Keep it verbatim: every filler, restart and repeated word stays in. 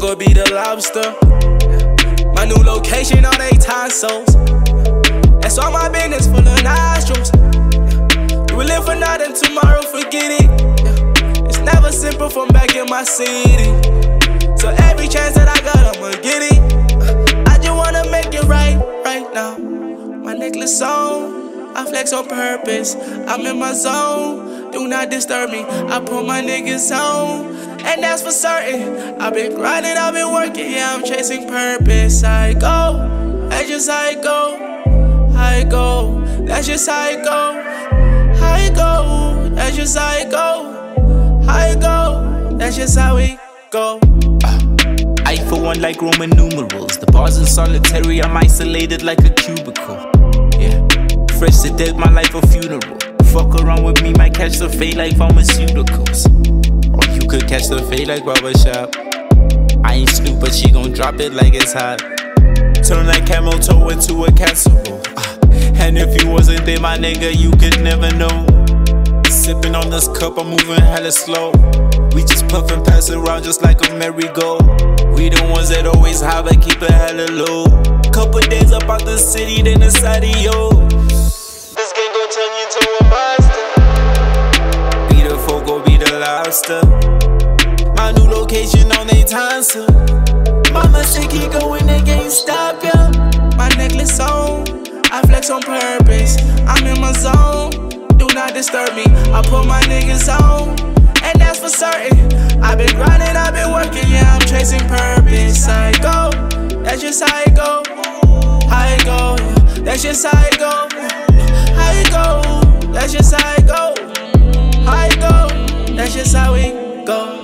Fogo be the lobster. My new location, all they tonsils. That's all my business full of nostrils. You will live for nothing, tomorrow forget it. It's never simple from back in my city. So every chance that I got, I'ma get it. I just wanna make it right, right now. My necklace on, I flex on purpose. I'm in my zone, do not disturb me. I put my niggas on, and that's for certain. I've been grinding, I've been working, yeah, I'm chasing purpose. I go, that's just how I go. I go, that's just how I go. I go, that's just how I go. I go, that's just how we go. I for one like Roman numerals. The bars in solitary, I'm isolated like a cubicle. Yeah, fresh to death, my life a funeral. Fuck around with me, might catch the fade like pharmaceuticals. Or you could catch the fade like barbershop. I ain't Snoop, but she gon' drop it like it's hot. Turn that camel toe into a casserole. Uh, and if you wasn't there, my nigga, you could never know. Sipping on this cup, I'm moving hella slow. We just puffin', pass it around just like a merry-go. We the ones that always high but keep it hella low. Couple days up out the city, then it's adios. This game gon' turn you into a monster. Be the Fogo, be the lobster. My new location on they tonsils. Mama say keep going, they can't stop ya. My necklace on, I flex on purpose. I'm in my zone, do not disturb me. I put my niggas on, and that's for certain. I've been grinding, I've been working, yeah, I'm chasing purpose. I go, that's just how I go. I go, that's just how I go. I go, that's just how I go. I go, that's just how we go.